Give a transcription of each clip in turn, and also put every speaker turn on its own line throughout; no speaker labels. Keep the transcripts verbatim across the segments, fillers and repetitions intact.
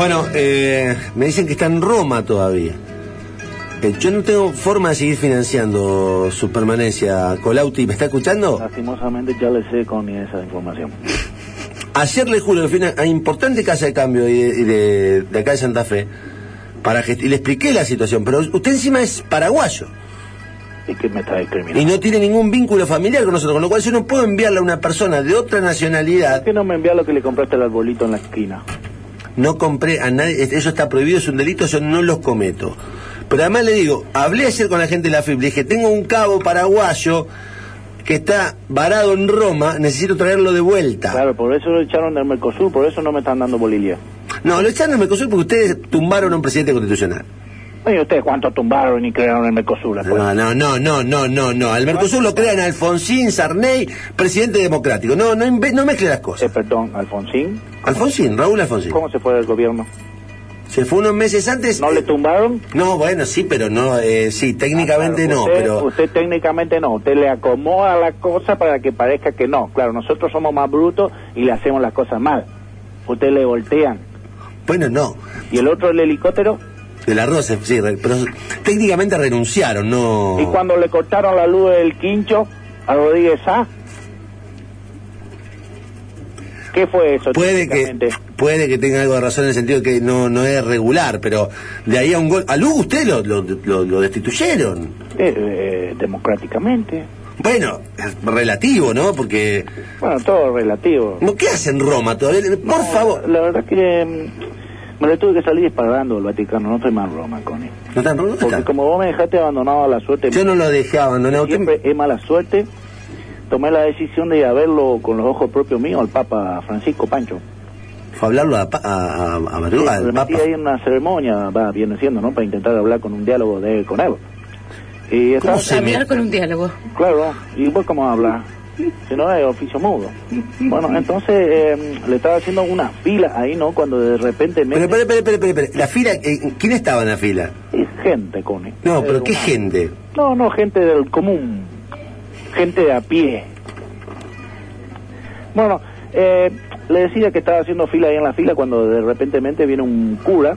Bueno, eh, me dicen que está en Roma todavía. Eh, yo no tengo forma de seguir financiando su permanencia. Colauti, ¿me está escuchando?
Lastimosamente ya le sé con esa información.
Ayer le juro que fui a una importante casa de cambio de, de, de acá de Santa Fe para gest- y le expliqué la situación, pero usted encima es paraguayo.
¿Y qué me está discriminando?
Y no tiene ningún vínculo familiar con nosotros, con lo cual yo no puedo enviarle a una persona de otra nacionalidad.
¿Por qué no me envía lo que le compraste el arbolito en la esquina?
No compré a nadie, eso está prohibido, es un delito, yo no los cometo. Pero además le digo, hablé ayer con la gente de la F I P, le dije, tengo un cabo paraguayo que está varado en Roma, necesito traerlo de vuelta.
Claro, por eso lo echaron del Mercosur, por eso no me están dando bolilla.
No, lo echaron del Mercosur porque ustedes tumbaron a un presidente constitucional.
Oye, ¿ustedes cuánto tumbaron y crearon el Mercosur? Después?
No, no, no, no, no, no, no. Al Mercosur lo crean Alfonsín, Sarney, presidente democrático. No, no, inve- no mezcle las
Eh,
cosas.
perdón, Alfonsín.
Alfonsín, Raúl Alfonsín.
¿Cómo se fue del gobierno?
Se fue unos meses antes.
¿No le tumbaron?
No, bueno, sí, pero no, eh, sí, técnicamente
Ah, claro,
no,
usted,
pero...
Usted técnicamente no, usted le acomoda la cosa para que parezca que no. Claro, nosotros somos más brutos y le hacemos las cosas mal. Usted le voltean.
Bueno, no.
¿Y el otro, el helicóptero?
El arroz, sí, re- pero técnicamente renunciaron, no...
¿Y cuando le cortaron la luz del quincho a Rodríguez Sá? ¿Qué fue eso?
Puede que
técnicamente?
puede que tenga algo de razón en el sentido de que no no es regular, pero de ahí a un gol... A Lugo usted lo, lo, lo, lo destituyeron.
Eh, eh, democráticamente.
Bueno, es relativo, ¿no? Porque...
Bueno, todo relativo.
¿Qué hace en Roma todavía? Por
No,
favor.
La verdad que mm, me le tuve que salir disparando del Vaticano, no estoy más en Roma, Connie.
¿No está en Roma?
Porque
Está.
como vos me dejaste abandonado a la suerte,
Yo no lo dejé abandonado. Usted-
siempre es mala suerte, tomé la decisión de ir a verlo con los ojos propios míos al Papa Francisco Pancho.
Fue a hablarlo a, pa- a, a, a
Sí,
Madruga, al
me metí
Papa.
ahí en una ceremonia, va, viene siendo, ¿no? Para intentar hablar con un diálogo de él con él. Y
¿Cómo
estaba,
se
Hablar
me-
con un diálogo.
claro, ¿y vos cómo hablas? Si no es oficio mudo. Bueno, entonces eh, le estaba haciendo una fila ahí, ¿no? Cuando de repente me...
Pero, pero, pero, pero, pero, pero, la fila, eh, ¿quién estaba en la fila?
Es gente, Connie.
No, pero
Es
¿qué
una-
gente?
No, no, gente del común. Gente de a pie. Bueno, eh, le decía que estaba haciendo fila ahí en la fila cuando de repentemente viene un cura,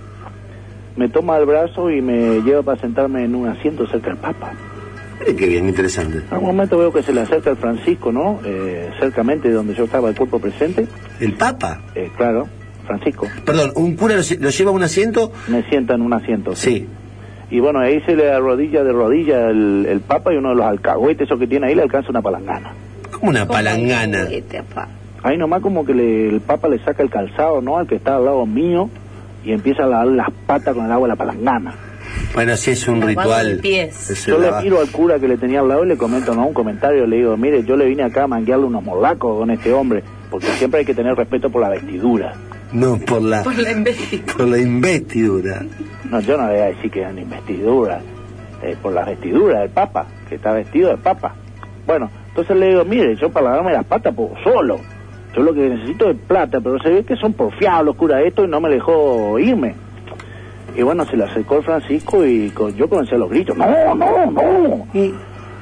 me toma el brazo y me lleva para sentarme en un asiento cerca del Papa.
Eh, qué bien, interesante.
En algún momento veo que se le acerca el Francisco, ¿no? Eh, cercamente de donde yo estaba, el cuerpo presente.
¿El Papa?
Eh, claro, Francisco.
Perdón, ¿un cura lo, lle- lo lleva a un asiento?
Me sienta en un asiento.
Sí.
Y bueno, ahí se le arrodilla de rodilla el, el Papa y uno de los alcahuetes, esos que tiene ahí, le alcanza una palangana.
Como una palangana.
Este, apa.
Ahí nomás como que le- el Papa le saca el calzado, ¿no? Al que está al lado mío y empieza a lavar las patas con el agua de la palangana.
Bueno, sí es un
Lavado
ritual.
de pies.
Es
Yo
el
le
lava-
miro al cura que le tenía al lado y le comento, ¿no? Un comentario, le digo, mire, yo le vine acá a manguearle unos molacos con este hombre, porque siempre hay que tener respeto por la vestidura.
No, por la,
Por la investigación.
por la investidura.
No, yo no le voy a decir que eran investiduras, eh, por la vestidura del Papa, que está vestido de Papa. Bueno, entonces le digo, mire, yo para lavarme las patas puedo solo. Yo lo que necesito es plata, pero se ve que son porfiados los curas estos y no me dejó irme. Y bueno, se le acercó el Francisco y con- yo comencé a los gritos, no, no, no. Y,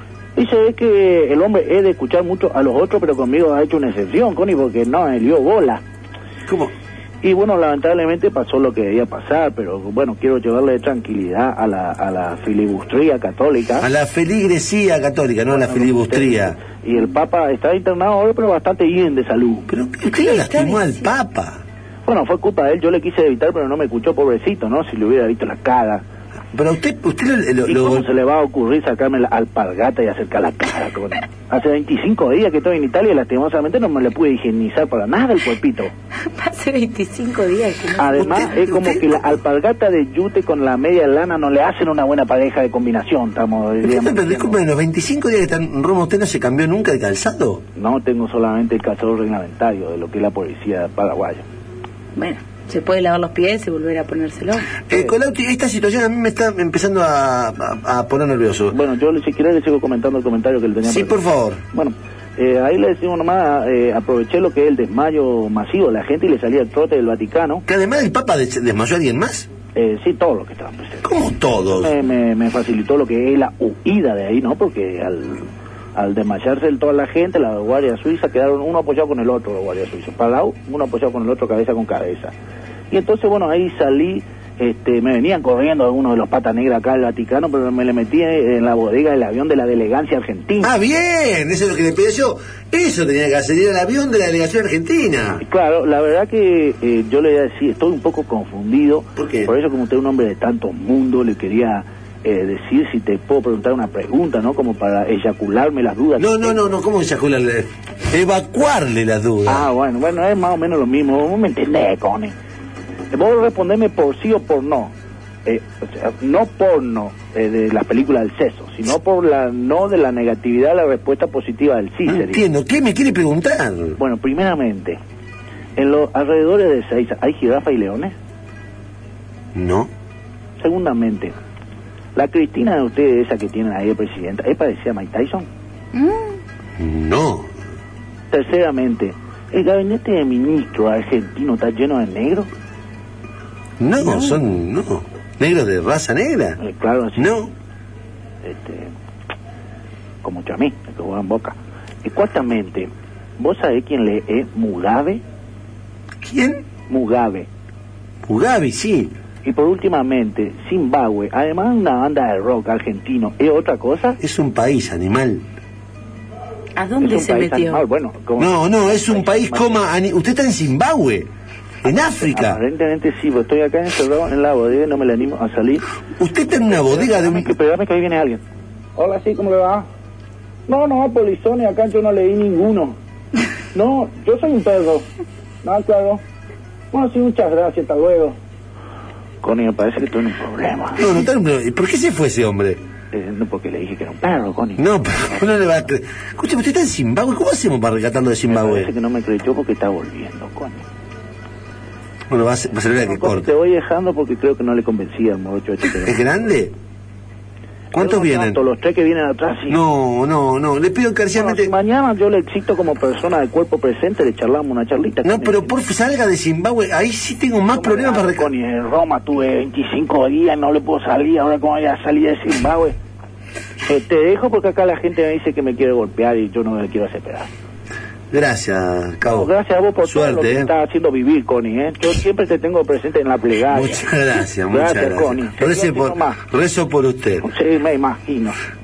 y se ve que el hombre es de escuchar mucho a los otros, pero conmigo ha hecho una excepción, Connie, porque no, me dio bola.
¿Cómo?
Y bueno, lamentablemente pasó lo que debía pasar, pero bueno, quiero llevarle tranquilidad a la, a la filibustría católica.
A la feligresía católica, no a la filibustría.
Y el Papa está internado ahora, pero bastante bien de salud.
Pero ¿qué le lastimó al Papa?
Bueno, fue culpa de él, yo le quise evitar, pero no me escuchó, pobrecito, ¿no? Si le hubiera visto la cara.
Pero a usted, usted lo, lo-
¿Y
lo-
cómo se le va a ocurrir sacarme la alpargata y acercar la cara con él? Hace veinticinco días que estoy en Italia y lastimosamente no me le pude higienizar para nada el cuerpito.
Hace veinticinco días que no.
Además,
Usted-
es como
usted-
que la alpargata de yute con la media lana no le hacen una buena pareja de combinación, estamos
Disculpe,
digamos,
pero disculpe, en los veinticinco días que está en Roma, ¿usted no se cambió nunca de calzado?
No tengo solamente el calzado reglamentario de lo que es la policía paraguaya.
Bueno, se puede lavar los pies y volver a ponérselo.
Eh, Colauti, esta situación a mí me está empezando a, a- a poner nervioso.
Bueno, yo si quiere le sigo comentando el comentario que le tenía.
Sí, por favor.
Bueno, eh, ahí le decimos nomás, eh, aproveché lo que es el desmayo masivo de la gente y le salía el trote del Vaticano.
Que además el Papa des- desmayó a alguien más.
Eh, sí, todos los que estaban presentes.
¿Cómo todos?
Me, me, me facilitó lo que es la huida de ahí, ¿no? Porque al, al desmayarse de toda la gente, la guardia suiza quedaron uno apoyado con el otro, los guardias suizos. Para lado, uno apoyado con el otro, cabeza con cabeza. Y entonces, bueno, ahí salí, este, me venían corriendo algunos de los patas negras acá del Vaticano, pero me le metí en la bodega del avión de la delegancia argentina.
Ah, bien, eso es lo que le pedí yo. Eso tenía que hacer, ir al avión de la delegación argentina.
Claro, la verdad que eh, yo le voy a decir, estoy un poco confundido.
¿Por qué?
Por eso, como usted es un hombre de tanto mundo, le quería eh, decir si te puedo preguntar una pregunta, ¿no? Como para eyacularme las dudas.
No, no, no, no, ¿cómo eyacularle? Evacuarle las dudas.
Ah, bueno, bueno, es más o menos lo mismo. Vos me entendés, Connie. Vos respondeme por sí o por no. Eh, o sea, no por no eh, de las películas del sexo, sino por la no de la negatividad de la respuesta positiva del sí.
No
Sería.
entiendo, ¿qué me quiere preguntar?
Bueno, primeramente, en los alrededores de Ezeiza, ¿hay jirafas y leones?
No.
Segundamente, la Cristina de ustedes, esa que tienen ahí de presidenta, ¿es parecida a Mike Tyson?
Mm.
No.
Terceramente, ¿el gabinete de ministros argentino está lleno de negros?
No,
No.
son, no. ¿Negros de raza negra?
Eh, claro, sí.
No.
Este, como chamí, que juega en Boca. Y cuartamente, ¿vos sabés quién lee es Mugabe?
¿Quién?
Mugabe.
Mugabe, sí.
Y por últimamente, Zimbabue, además de una banda de rock argentino, ¿es otra cosa?
Es un país, animal.
¿A dónde
Es un
se
país
metió?
animal, bueno, como-
No, no, es un país, coma, ani- usted está en Zimbabue, en África.
Aparentemente sí, pero estoy acá encerrado en la bodega y no me le animo a salir.
Usted está en una bodega de
Espérame que,
un...
espérame que ahí viene alguien. Hola, sí, ¿cómo le va? No, no, polizones, acá yo no leí ninguno. No, yo soy un perro. No, claro. Bueno, sí, muchas gracias, hasta luego. Connie, me parece que estoy en un problema.
No, no, está en un- ¿por qué se fue ese hombre?
Eh, no, porque le dije que era un perro, Connie.
No, pero no le va a... Escúcheme, usted está en Zimbabue, ¿cómo hacemos para rescatarlo de
Me
Zimbabue?
parece que no me creyó porque está volviendo, Connie.
Bueno, va a ser, va a ser hora que
No, Connie, te
corte.
voy dejando porque creo que no le convencía al morocho este. pero-
¿Es grande? ¿Cuántos
Pero no
vienen?
tanto, los tres que vienen atrás, sí.
No, no, no, le pido
Bueno,
encarecidamente...
si mañana yo le excito como persona de cuerpo presente, le charlamos una charlita.
No,
con
pero
él.
por favor, salga de Zimbabue, ahí sí tengo más problemas para... reca-
Connie, en Roma tuve veinticinco días, no le puedo salir, ahora cómo voy a salir de Zimbabue. Eh, te dejo porque acá la gente me dice que me quiere golpear y yo no le quiero hacer pedazo.
Gracias, Cabo.
No, gracias a vos por todo lo
Suerte,
que
¿eh?
estás haciendo vivir, Connie, ¿eh? Yo siempre te tengo presente en la plegaria.
Muchas gracias, muchas
Gracias,
gracias.
Connie.
Rece
Seguí
por,
haciendo más.
rezo por usted.
Sí, me imagino.